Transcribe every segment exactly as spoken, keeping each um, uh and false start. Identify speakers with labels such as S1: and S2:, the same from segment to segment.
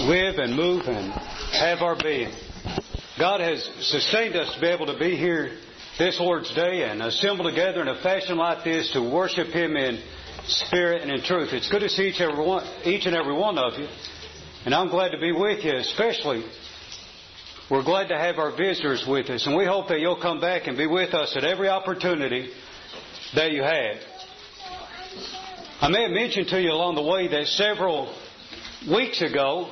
S1: live and move and have our being. God has sustained us to be able to be here this Lord's Day and assemble together in a fashion like this to worship Him in spirit and in truth. It's good to see each, every one, each and every one of you. And I'm glad to be with you, especially we're glad to have our visitors with us. And we hope that you'll come back and be with us at every opportunity that you have. I may have mentioned to you along the way that several weeks ago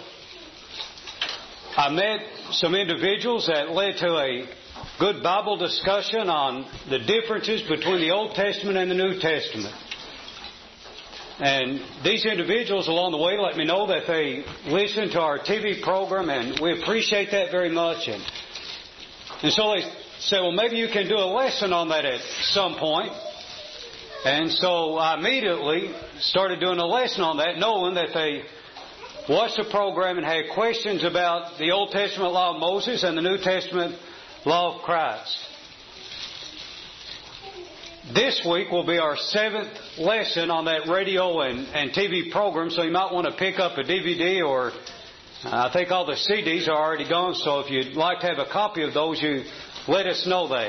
S1: I met some individuals that led to a good Bible discussion on the differences between the Old Testament and the New Testament. And these individuals along the way let me know that they listened to our T V program, and we appreciate that very much. And, and so they said, well, maybe you can do a lesson on that at some point. And so I immediately started doing a lesson on that, knowing that they watched the program and had questions about the Old Testament law of Moses and the New Testament law of Christ. This week will be our seventh lesson on that radio and, and T V program, so you might want to pick up a D V D, or uh, I think all the C Ds are already gone, so if you'd like to have a copy of those, you let us know that.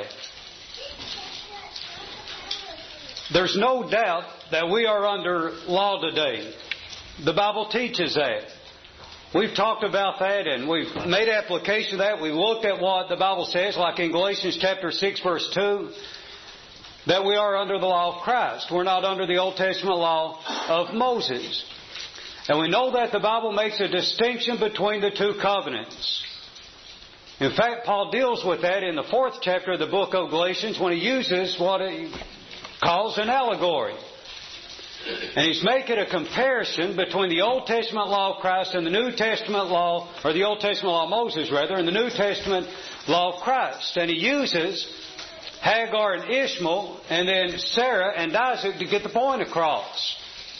S1: There's no doubt that we are under law today. The Bible teaches that. We've talked about that and we've made application of that. We've looked at what the Bible says, like in Galatians chapter six, verse two, that we are under the law of Christ. We're not under the Old Testament law of Moses. And we know that the Bible makes a distinction between the two covenants. In fact, Paul deals with that in the fourth chapter of the book of Galatians when he uses what he calls an allegory. And he's making a comparison between the Old Testament law of Christ and the New Testament law, or the Old Testament law of Moses, rather, and the New Testament law of Christ. And he uses Hagar and Ishmael, and then Sarah and Isaac to get the point across.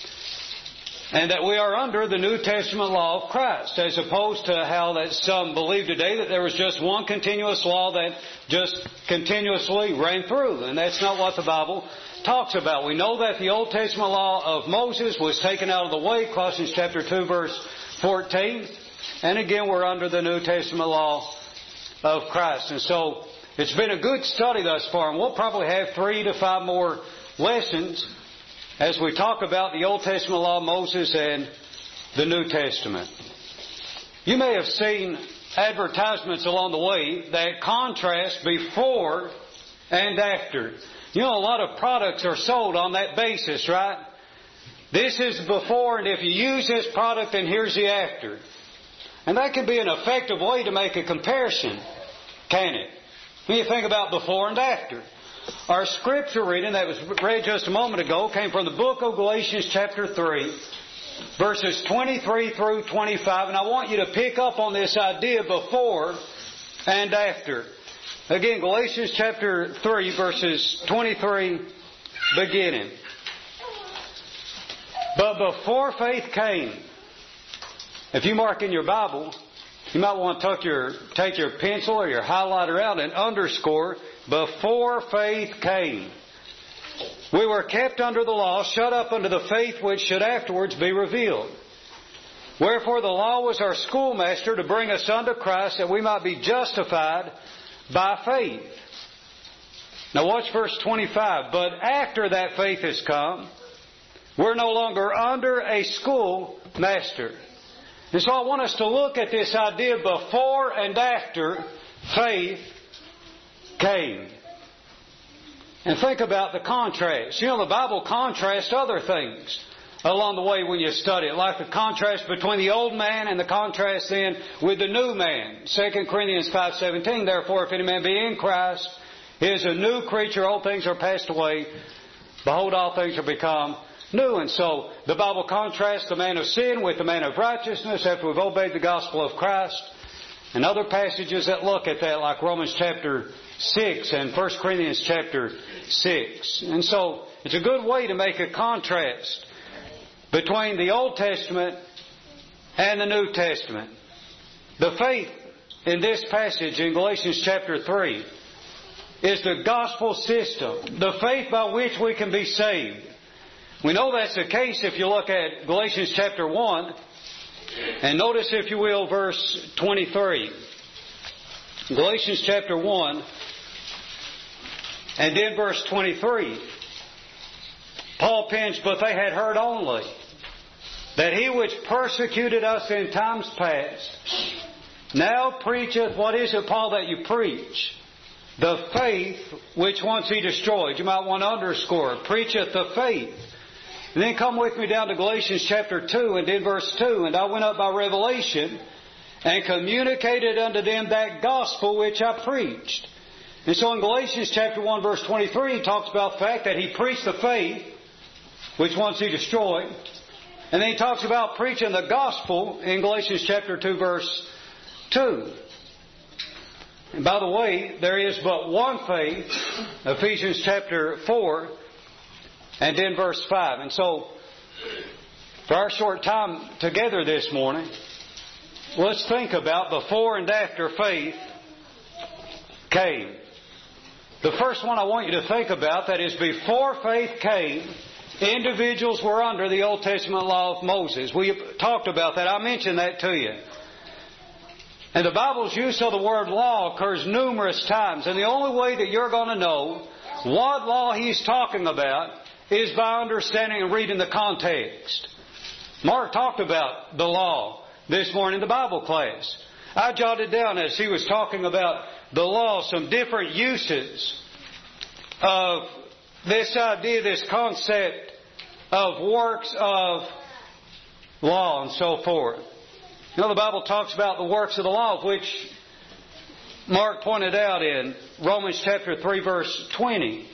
S1: And that we are under the New Testament law of Christ, as opposed to how that some believe today that there was just one continuous law that just continuously ran through. And that's not what the Bible talks about. We know that the Old Testament law of Moses was taken out of the way, Colossians chapter two, verse fourteen. And again, we're under the New Testament law of Christ. And so it's been a good study thus far, and we'll probably have three to five more lessons as we talk about the Old Testament law of Moses and the New Testament. You may have seen advertisements along the way that contrast before and after. You know, a lot of products are sold on that basis, right? This is before, and if you use this product, then here's the after. And that can be an effective way to make a comparison, can it? When you think about before and after. Our scripture reading that was read just a moment ago came from the book of Galatians chapter three, verses twenty-three through twenty-five. And I want you to pick up on this idea before and after. Again, Galatians chapter three, verses twenty-three beginning. But before faith came, if you mark in your Bible, you might want to take your, take your pencil or your highlighter out and underscore, before faith came. We were kept under the law, shut up unto the faith which should afterwards be revealed. Wherefore the law was our schoolmaster to bring us unto Christ, that we might be justified by faith. Now watch verse twenty-five. But after that faith has come, we're no longer under a schoolmaster. And so I want us to look at this idea before and after faith came. And think about the contrast. You know, the Bible contrasts other things along the way when you study it, like the contrast between the old man and the contrast then with the new man. Second Corinthians five seventeen, therefore if any man be in Christ, he is a new creature, old things are passed away, behold all things are become new. And so the Bible contrasts the man of sin with the man of righteousness after we've obeyed the gospel of Christ. And other passages that look at that, like Romans chapter six and First Corinthians chapter six. And so it's a good way to make a contrast between the Old Testament and the New Testament. The faith in this passage in Galatians chapter three is the gospel system, the faith by which we can be saved. We know that's the case if you look at Galatians chapter one And notice, if you will, verse twenty-three. Galatians chapter one. And then verse twenty-three. Paul pens, "But they had heard only that he which persecuted us in times past now preacheth," what is it, Paul, that you preach? "The faith which once he destroyed." You might want to underscore it. "Preacheth the faith." And then come with me down to Galatians chapter two and then verse two. "And I went up by revelation and communicated unto them that gospel which I preached." And so in Galatians chapter one verse twenty-three, he talks about the fact that he preached the faith which once he destroyed. And then he talks about preaching the gospel in Galatians chapter two verse two. And by the way, there is but one faith, Ephesians chapter four, and then verse five. And so, for our short time together this morning, let's think about before and after faith came. The first one I want you to think about, that is, before faith came, individuals were under the Old Testament law of Moses. We talked about that. I mentioned that to you. And the Bible's use of the word law occurs numerous times. And the only way that you're going to know what law he's talking about is by understanding and reading the context. Mark talked about the law this morning in the Bible class. I jotted down, as he was talking about the law, some different uses of this idea, this concept of works of law and so forth. You know, the Bible talks about the works of the law, which Mark pointed out in Romans chapter three verse twenty.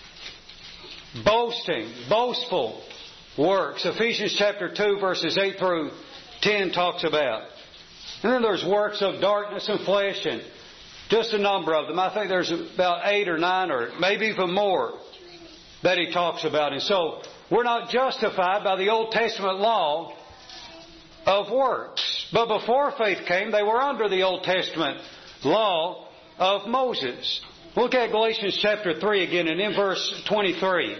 S1: Boasting, boastful works. Ephesians chapter two verses eight through ten talks about. And then there's works of darkness and flesh, and just a number of them. I think there's about eight or nine or maybe even more that he talks about. And so we're not justified by the Old Testament law of works. But before faith came, they were under the Old Testament law of Moses. Look at Galatians chapter three again and in verse twenty-three.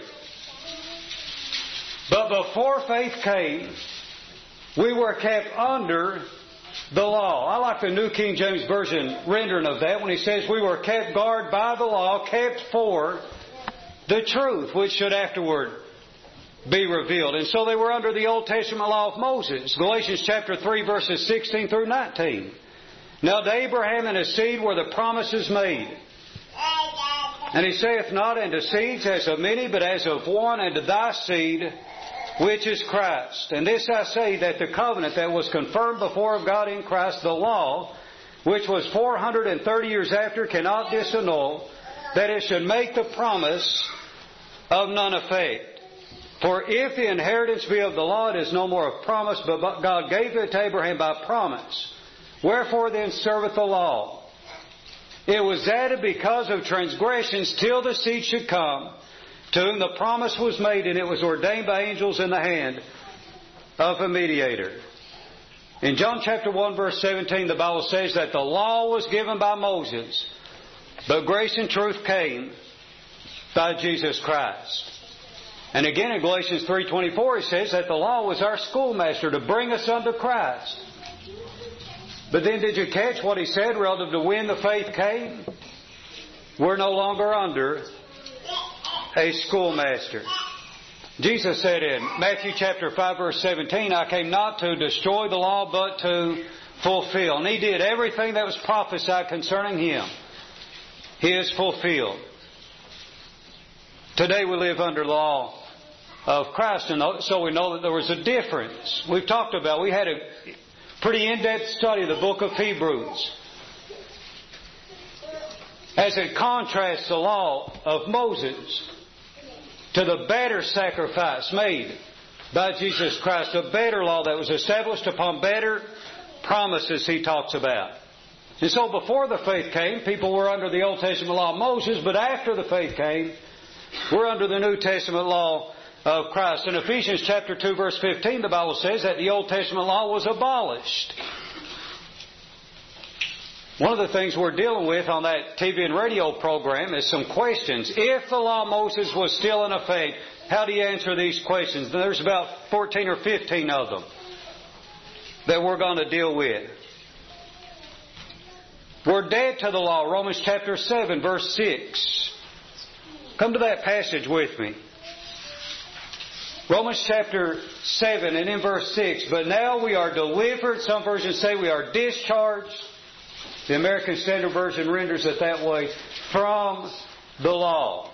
S1: "But before faith came, we were kept under the law." I like the New King James Version rendering of that when he says we were kept guard by the law, kept for the truth, which should afterward be revealed. And so they were under the Old Testament law of Moses. Galatians chapter three verses sixteen through nineteen. "Now to Abraham and his seed were the promises made. And he saith not unto seeds as of many, but as of one, and to thy seed, which is Christ. And this I say, that the covenant that was confirmed before of God in Christ, the law, which was four hundred and thirty years after, cannot disannul, that it should make the promise of none effect. For if the inheritance be of the law, it is no more of promise, but God gave it to Abraham by promise. Wherefore then serveth the law? It was added because of transgressions, till the seed should come, to whom the promise was made, and it was ordained by angels in the hand of a mediator." In John chapter one verse seventeen, the Bible says that the law was given by Moses, but grace and truth came by Jesus Christ. And again in Galatians three twenty-four, it says that the law was our schoolmaster to bring us unto Christ. But then did you catch what he said relative to when the faith came? We're no longer under a schoolmaster. Jesus said in Matthew chapter five verse seventeen, "I came not to destroy the law, but to fulfill." And he did everything that was prophesied concerning him. He is fulfilled. Today we live under the law of Christ, and so we know that there was a difference. We've talked about, we had a pretty in-depth study of the book of Hebrews as it contrasts the law of Moses to the better sacrifice made by Jesus Christ, a better law that was established upon better promises he talks about. And so before the faith came, people were under the Old Testament law of Moses, but after the faith came, we're under the New Testament law of Christ. In Ephesians chapter two verse fifteen, the Bible says that the Old Testament law was abolished. One of the things we're dealing with on that T V and radio program is some questions. If the law of Moses was still in effect, how do you answer these questions? There's about fourteen or fifteen of them. that we're going to deal with. We're dead to the law. Romans chapter seven, verse six. Come to that passage with me. Romans chapter seven and in verse six. But now we are delivered. Some versions say we are discharged. The American Standard Version renders it that way. From the law.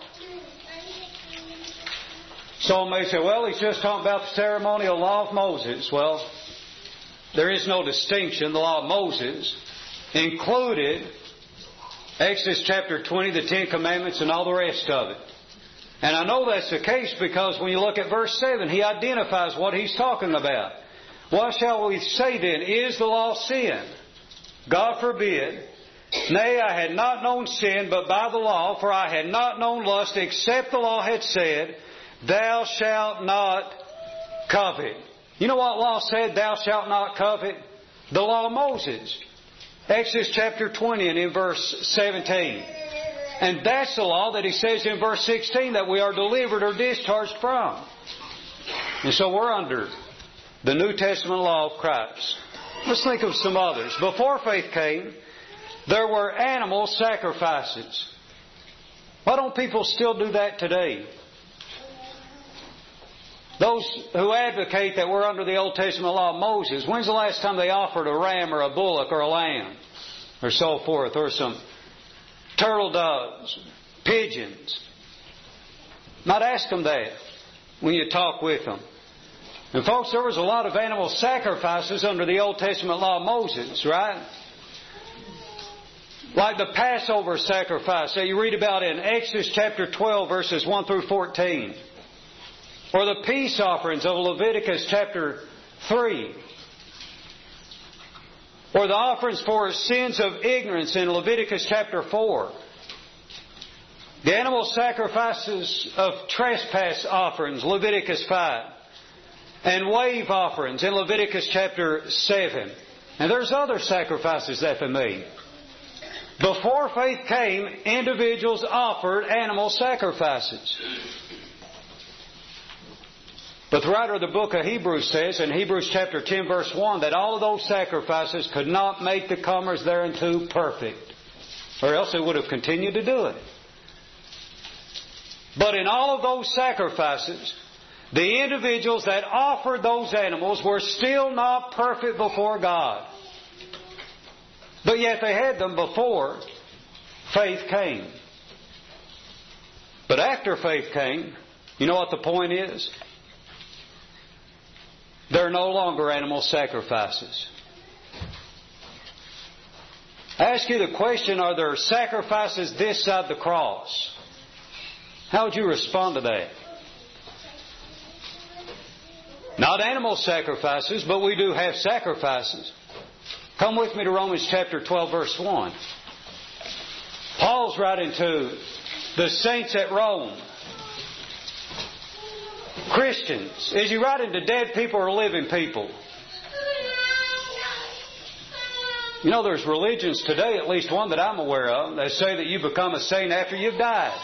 S1: Some may say, well, he's just talking about the ceremonial law of Moses. Well, there is no distinction. The law of Moses included Exodus chapter twenty, the Ten Commandments, and all the rest of it. And I know that's the case because when you look at verse seven, he identifies what he's talking about. What shall we say then? Is the law sin? God forbid. Nay, I had not known sin but by the law, for I had not known lust except the law had said, Thou shalt not covet. You know what law said, thou shalt not covet? The law of Moses. Exodus chapter twenty and in verse seventeen. And that's the law that he says in verse sixteen that we are delivered or discharged from. And so we're under the New Testament law of Christ. Let's think of some others. Before faith came, there were animal sacrifices. Why don't people still do that today? Those who advocate that we're under the Old Testament law of Moses, when's the last time they offered a ram or a bullock or a lamb or so forth, or some turtle doves, pigeons? Not ask them that when you talk with them. And folks, there was a lot of animal sacrifices under the Old Testament law of Moses, right? Like the Passover sacrifice that you read about in Exodus chapter twelve, verses one through fourteen. Or the peace offerings of Leviticus chapter three. Or the offerings for sins of ignorance in Leviticus chapter four. The animal sacrifices of trespass offerings, Leviticus five. And wave offerings in Leviticus chapter seven. And there's other sacrifices that they made. Before faith came, individuals offered animal sacrifices. But the writer of the book of Hebrews says in Hebrews chapter ten verse one that all of those sacrifices could not make the comers thereunto perfect. Or else they would have continued to do it. But in all of those sacrifices, the individuals that offered those animals were still not perfect before God. But yet they had them before faith came. But after faith came, you know what the point is? There are no longer animal sacrifices. I ask you the question, are there sacrifices this side the cross? How would you respond to that? Not animal sacrifices, but we do have sacrifices. Come with me to Romans chapter twelve, verse one. Paul's writing to the saints at Rome. Christians. Is he writing to dead people or living people? You know, there's religions today, at least one that I'm aware of, that say that you become a saint after you've died.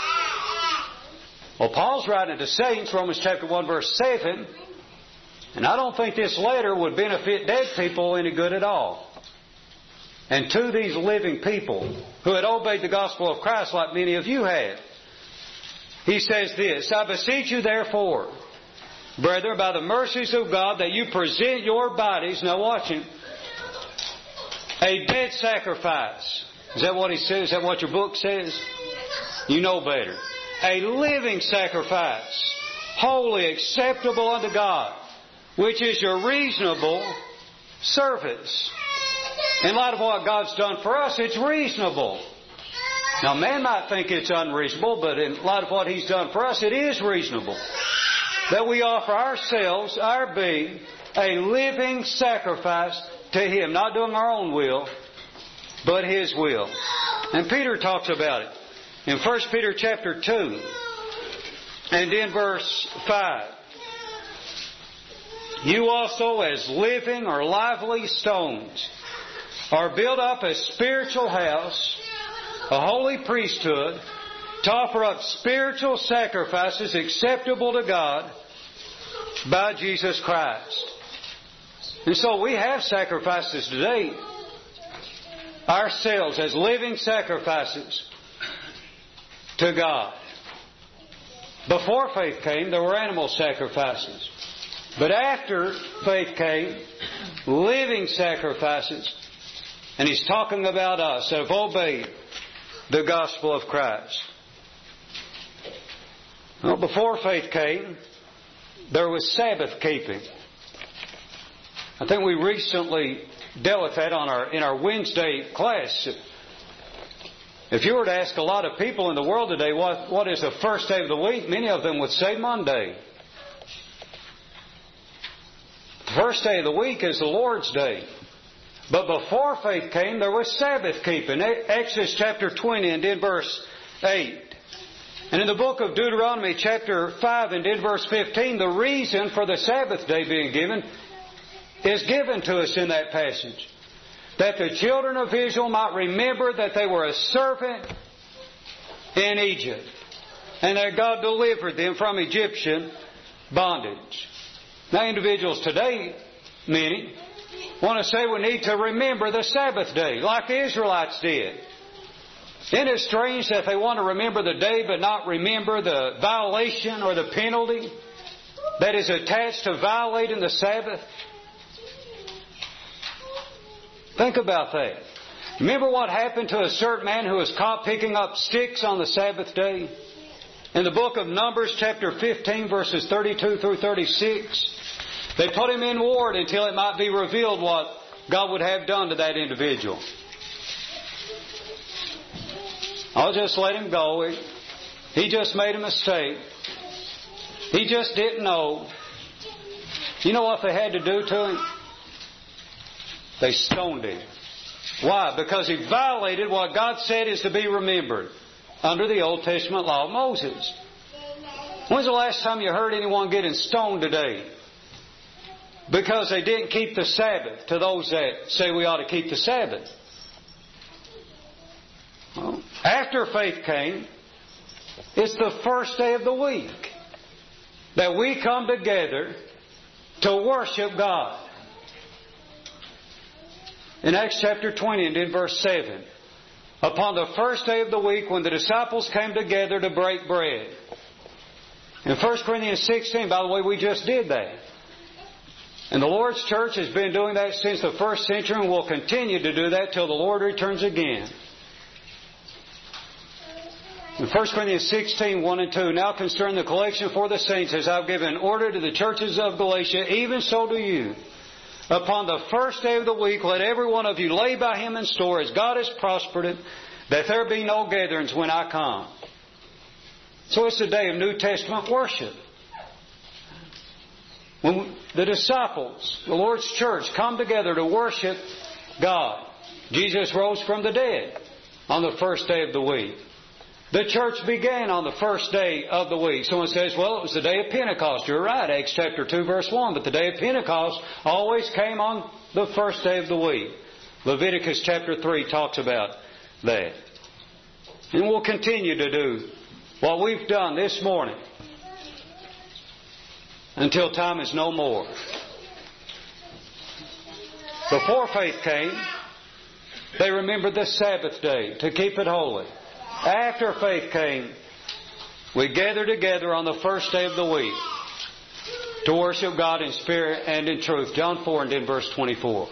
S1: Well, Paul's writing to saints, Romans chapter one, verse seven, and I don't think this letter would benefit dead people any good at all. And to these living people who had obeyed the gospel of Christ like many of you had, he says this, I beseech you therefore, brethren, by the mercies of God, that you present your bodies, now watch him, a dead sacrifice. Is that what he says? Is that what your book says? You know better. A living sacrifice, holy, acceptable unto God, which is your reasonable service. In light of what God's done for us, it's reasonable. Now, man might think it's unreasonable, but in light of what He's done for us, it is reasonable that we offer ourselves, our being, a living sacrifice to Him. Not doing our own will, but His will. And Peter talks about it in First Peter chapter two and in verse five. You also, as living or lively stones, are built up a spiritual house, a holy priesthood, to offer up spiritual sacrifices acceptable to God by Jesus Christ. And so we have sacrifices today, ourselves as living sacrifices to God. Before faith came, there were animal sacrifices. But after faith came, living sacrifices. And He's talking about us that have obeyed the gospel of Christ. Well, before faith came, there was Sabbath keeping. I think we recently dealt with that on our in our Wednesday class. If you were to ask a lot of people in the world today what, what is the first day of the week, many of them would say Monday. The first day of the week is the Lord's Day. But before faith came, there was Sabbath keeping. Exodus chapter twenty and in verse eight. And in the book of Deuteronomy chapter five and in verse fifteen, the reason for the Sabbath day being given is given to us in that passage. That the children of Israel might remember that they were a servant in Egypt. And that God delivered them from Egyptian bondage. Now individuals today, many, want to say we need to remember the Sabbath day like the Israelites did. Isn't it strange that they want to remember the day but not remember the violation or the penalty that is attached to violating the Sabbath? Think about that. Remember what happened to a certain man who was caught picking up sticks on the Sabbath day? In the book of Numbers chapter fifteen verses thirty-two through thirty-six, they put him in ward until it might be revealed what God would have done to that individual. I'll just let him go. He just made a mistake. He just didn't know. You know what they had to do to him? They stoned him. Why? Because he violated what God said is to be remembered under the Old Testament law of Moses. When's the last time you heard anyone getting stoned today? Because they didn't keep the Sabbath, to those that say we ought to keep the Sabbath. Well, after faith came, it's the first day of the week that we come together to worship God. In Acts chapter twenty and in verse seven, upon the first day of the week when the disciples came together to break bread. In First Corinthians sixteen, by the way, we just did that. And the Lord's church has been doing that since the first century and will continue to do that till the Lord returns again. In First Corinthians sixteen, one and two, now concerning the collection for the saints, as I've given order to the churches of Galatia, even so do you. Upon the first day of the week, let every one of you lay by him in store, as God has prospered it, that there be no gatherings when I come. So it's a day of New Testament worship. When the disciples, the Lord's church, come together to worship God. Jesus rose from the dead on the first day of the week. The church began on the first day of the week. Someone says, well, it was the day of Pentecost. You're right, Acts chapter two, verse one. But the day of Pentecost always came on the first day of the week. Leviticus chapter three talks about that. And we'll continue to do what we've done this morning until time is no more. Before faith came, they remembered the Sabbath day to keep it holy. After faith came, we gather together on the first day of the week to worship God in spirit and in truth. John four and in verse twenty-four.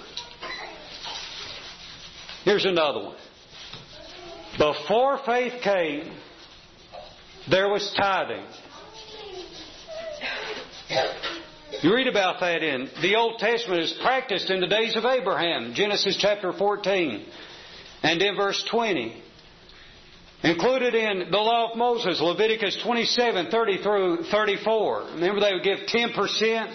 S1: Here's another one. Before faith came, there was tithing. You read about that in the Old Testament. It's practiced in the days of Abraham. Genesis chapter fourteen and in verse twenty. Included in the law of Moses, Leviticus twenty-seven, thirty through thirty-four. Remember they would give ten percent?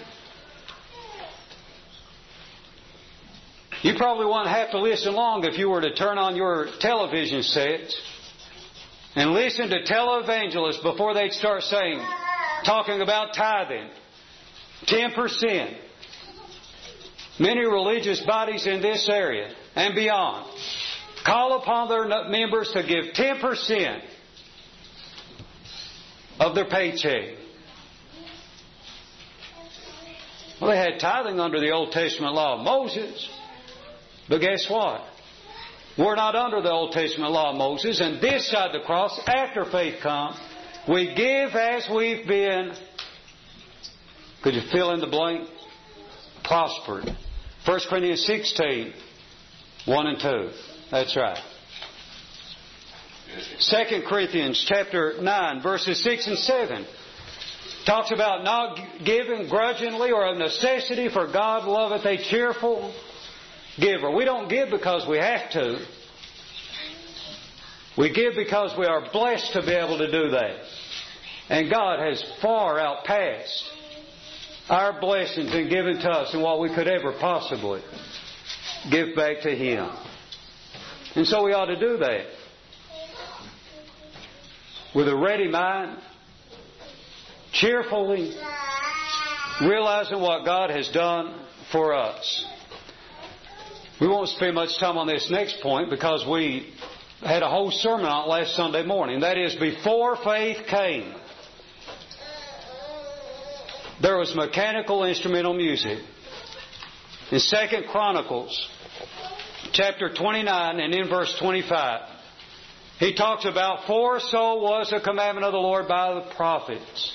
S1: You probably wouldn't have to listen long if you were to turn on your television sets and listen to televangelists before they'd start saying, talking about tithing. ten percent. Many religious bodies in this area and beyond call upon their members to give ten percent of their paycheck. Well, they had tithing under the Old Testament law of Moses. But guess what? We're not under the Old Testament law of Moses. And this side of the cross, after faith comes, we give as we've been, could you fill in the blank? Prospered. First Corinthians sixteen, one and two. That's right. Second Corinthians chapter nine, verses six and seven. Talks about not giving grudgingly or of necessity, for God loveth a cheerful giver. We don't give because we have to. We give because we are blessed to be able to do that. And God has far outpassed our blessings and given to us and what we could ever possibly give back to Him. And so we ought to do that with a ready mind, cheerfully, realizing what God has done for us. We won't spend much time on this next point because we had a whole sermon on it last Sunday morning. That is, before faith came, there was mechanical instrumental music. In Second Chronicles, chapter twenty-nine and in verse twenty-five, he talks about, for so was the commandment of the Lord by the prophets.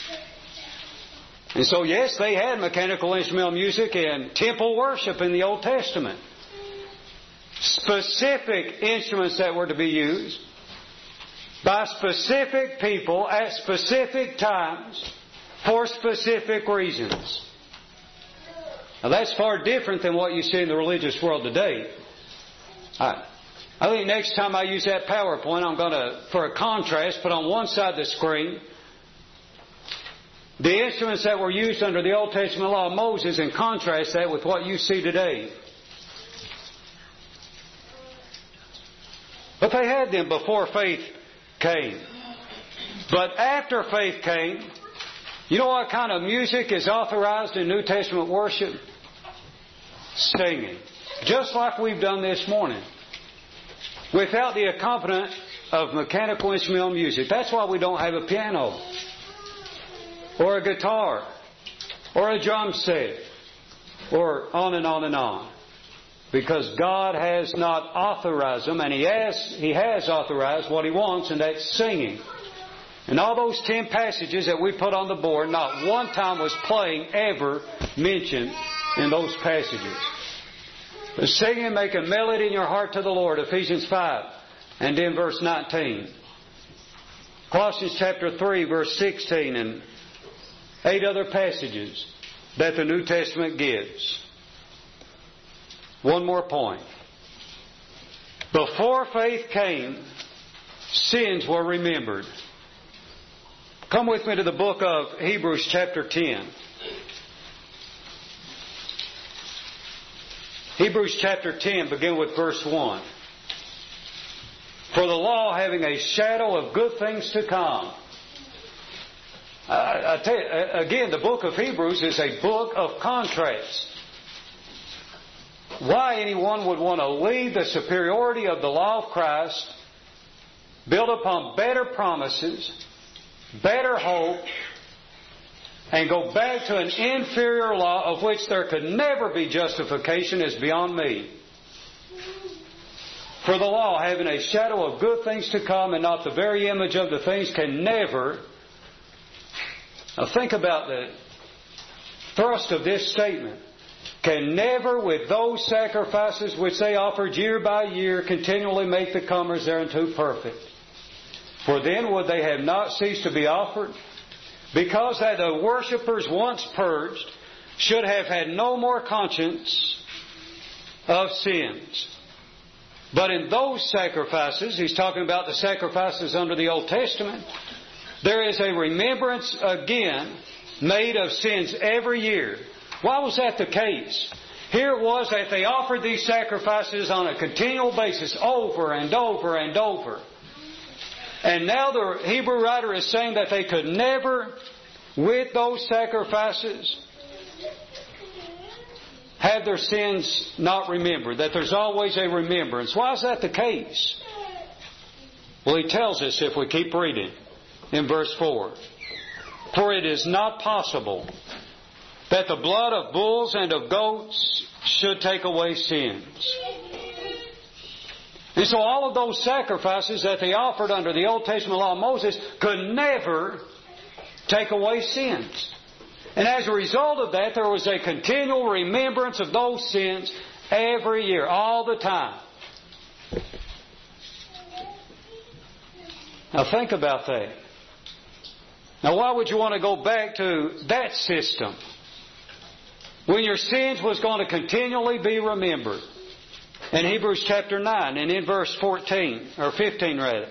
S1: And so, yes, they had mechanical instrumental music and temple worship in the Old Testament. Specific instruments that were to be used by specific people at specific times for specific reasons. Now that's far different than what you see in the religious world today. I, I think next time I use that PowerPoint, I'm going to, for a contrast, put on one side of the screen the instruments that were used under the Old Testament law of Moses and contrast that with what you see today. But they had them before faith came. But after faith came, you know what kind of music is authorized in New Testament worship? Singing. Just like we've done this morning. Without the accompaniment of mechanical instrumental music. That's why we don't have a piano. Or a guitar. Or a drum set. Or on and on and on. Because God has not authorized them, and He has, He has authorized what He wants, and that's singing. And all those ten passages that we put on the board, not one time was playing ever mentioned in those passages. The singing, making melody in your heart to the Lord, Ephesians five, and then verse nineteen. Colossians chapter three, verse sixteen, and eight other passages that the New Testament gives. One more point. Before faith came, sins were remembered. Come with me to the book of Hebrews chapter ten. Hebrews chapter ten, begin with verse one. For the law, having a shadow of good things to come. I, I tell you, again, the book of Hebrews is a book of contrast. Why anyone would want to leave the superiority of the law of Christ, build upon better promises, better hope, and go back to an inferior law of which there could never be justification is beyond me. For the law, having a shadow of good things to come and not the very image of the things, can never... Now think about the thrust of this statement. Can never, with those sacrifices which they offered year by year, continually make the comers thereunto perfect. For then would they have not ceased to be offered, because that the worshippers once purged should have had no more conscience of sins. But in those sacrifices, he's talking about the sacrifices under the Old Testament, there is a remembrance again made of sins every year. Why was that the case? Here it was that they offered these sacrifices on a continual basis over and over and over. And now the Hebrew writer is saying that they could never, with those sacrifices, have their sins not remembered. That there's always a remembrance. Why is that the case? Well, he tells us if we keep reading in verse four. For it is not possible that the blood of bulls and of goats should take away sins. And so all of those sacrifices that they offered under the Old Testament law of Moses could never take away sins. And as a result of that, there was a continual remembrance of those sins every year, all the time. Now think about that. Now why would you want to go back to that system when your sins was going to continually be remembered? In Hebrews chapter nine and in verse fourteen, or fifteen rather.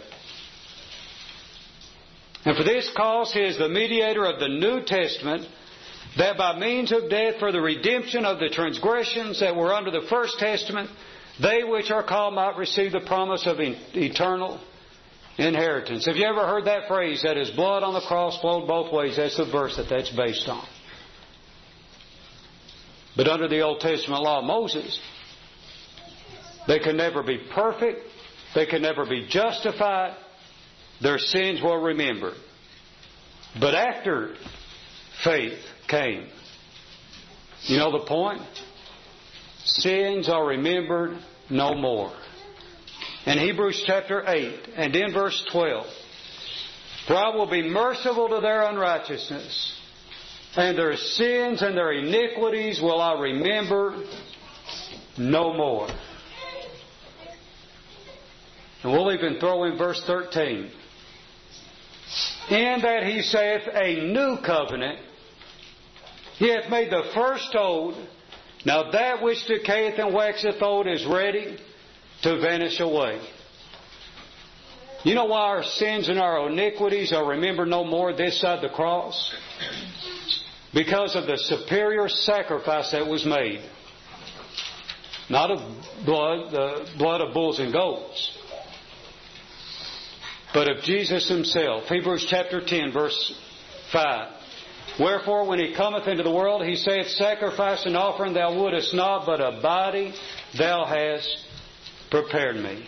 S1: And for this cause He is the mediator of the New Testament, that by means of death for the redemption of the transgressions that were under the First Testament, they which are called might receive the promise of eternal inheritance. Have you ever heard that phrase, that His blood on the cross flowed both ways? That's the verse that that's based on. But under the Old Testament law of Moses, they could never be perfect. They could never be justified. Their sins were remembered. But after faith came, you know the point? Sins are remembered no more. In Hebrews chapter eight and in verse twelve, for I will be merciful to their unrighteousness, and their sins and their iniquities will I remember no more. And we'll even throw in verse thirteen. In that He saith a new covenant, He hath made the first old. Now that which decayeth and waxeth old is ready to vanish away. You know why our sins and our iniquities are remembered no more this side the cross? Because of the superior sacrifice that was made. Not of blood, the blood of bulls and goats, but of Jesus Himself. Hebrews chapter ten, verse five. Wherefore, when He cometh into the world, He saith, sacrifice and offering thou wouldest not, but a body thou hast prepared me.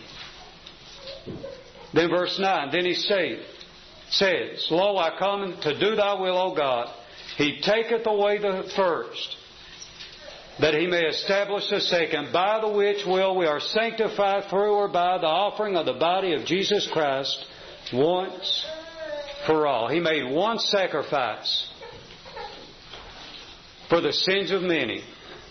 S1: Then verse nine. Then He saith, says, Lo, I come to do thy will, O God. He taketh away the first, that He may establish the second, by the which will we are sanctified through or by the offering of the body of Jesus Christ once for all. He made one sacrifice for the sins of many.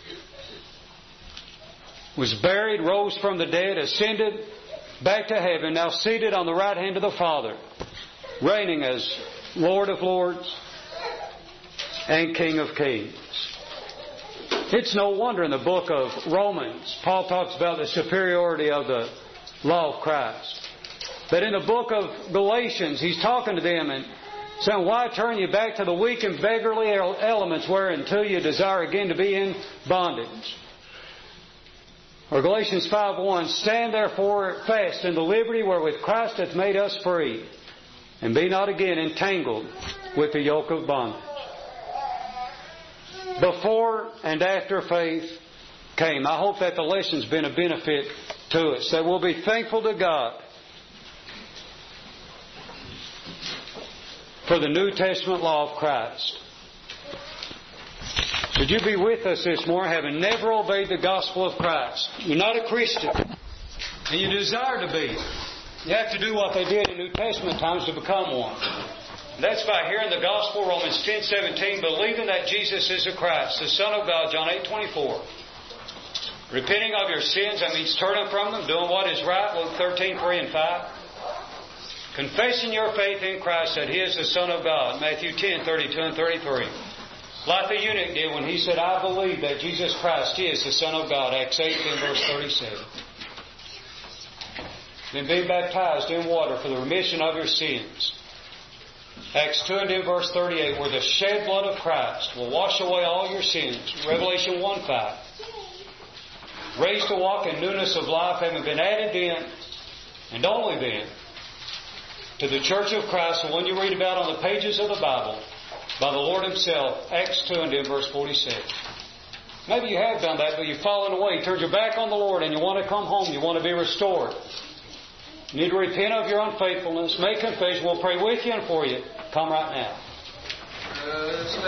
S1: Was buried, rose from the dead, ascended back to heaven, now seated on the right hand of the Father, reigning as Lord of lords and King of kings. It's no wonder in the book of Romans, Paul talks about the superiority of the law of Christ. But in the book of Galatians, he's talking to them and saying, why turn you back to the weak and beggarly elements whereunto you desire again to be in bondage? Or Galatians five one, stand therefore fast in the liberty wherewith Christ hath made us free, and be not again entangled with the yoke of bondage. Before and after faith came. I hope that the lesson's been a benefit to us, that we'll be thankful to God for the New Testament law of Christ. Would you be with us this morning having never obeyed the gospel of Christ? You're not a Christian, and you desire to be. You have to do what they did in New Testament times to become one. That's by hearing the gospel, Romans ten seventeen, believing that Jesus is the Christ, the Son of God, John eight twenty-four. Repenting of your sins, that means turning from them, doing what is right, Luke thirteen three and five. Confessing your faith in Christ that He is the Son of God, Matthew ten thirty-two and thirty-three. Like the eunuch did when he said, I believe that Jesus Christ is the Son of God, Acts eighteen verse thirty-seven. Then be baptized in water for the remission of your sins. Acts two and in verse thirty-eight, where the shed blood of Christ will wash away all your sins. Revelation one five. Raised to walk in newness of life, having been added in, and only then, to the church of Christ, the one you read about on the pages of the Bible, by the Lord Himself, Acts two and in verse forty-six. Maybe you have done that, but you've fallen away. You turned your back on the Lord and you want to come home. You want to be restored. You need to repent of your unfaithfulness. Make confession. We'll pray with you and for you. Come right now.